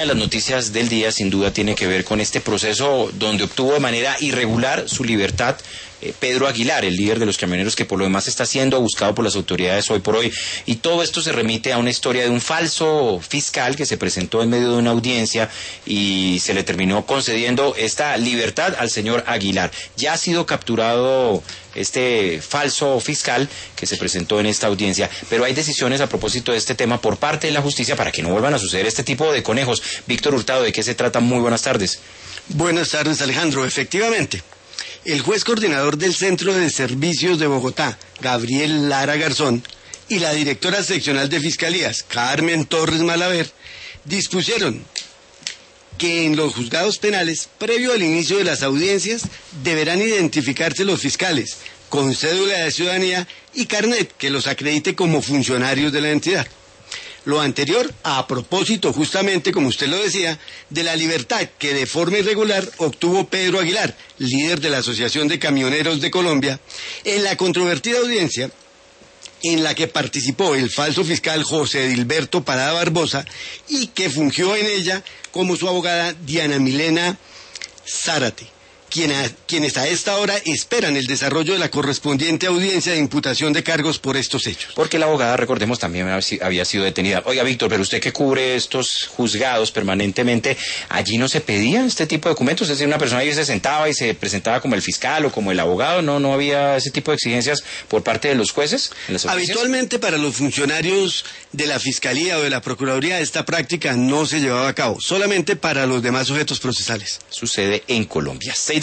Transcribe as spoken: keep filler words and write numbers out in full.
Las noticias del día sin duda tiene que ver con este proceso donde obtuvo de manera irregular su libertad eh, Pedro Aguilar, el líder de los camioneros, que por lo demás está siendo buscado por las autoridades hoy por hoy. Y todo esto se remite a una historia de un falso fiscal que se presentó en medio de una audiencia y se le terminó concediendo esta libertad al señor Aguilar. Ya ha sido capturado este falso fiscal que se presentó en esta audiencia, pero hay decisiones a propósito de este tema por parte de la justicia para que no vuelvan a suceder este tipo de conejos. Víctor Hurtado, ¿de qué se trata? Muy buenas tardes. Buenas tardes, Alejandro. Efectivamente, el juez coordinador del Centro de Servicios de Bogotá, Gabriel Lara Garzón, y la directora seccional de Fiscalías, Carmen Torres Malaver, dispusieron que en los juzgados penales, previo al inicio de las audiencias, deberán identificarse los fiscales con cédula de ciudadanía y carnet que los acredite como funcionarios de la entidad. Lo anterior a propósito, justamente, como usted lo decía, de la libertad que de forma irregular obtuvo Pedro Aguilar, líder de la Asociación de Camioneros de Colombia, en la controvertida audiencia en la que participó el falso fiscal José Edilberto Parada Barbosa y que fungió en ella como su abogada Diana Milena Zárate, quien a, quienes a esta hora esperan el desarrollo de la correspondiente audiencia de imputación de cargos por estos hechos. Porque la abogada, recordemos, también había sido detenida. Oiga, Víctor, pero usted que cubre estos juzgados permanentemente, ¿allí no se pedían este tipo de documentos? Es decir, una persona ahí se sentaba y se presentaba como el fiscal o como el abogado, ¿no? ¿No había ese tipo de exigencias por parte de los jueces en las audiencias? Habitualmente para los funcionarios de la Fiscalía o de la Procuraduría esta práctica no se llevaba a cabo, solamente para los demás sujetos procesales. Sucede en Colombia. Seis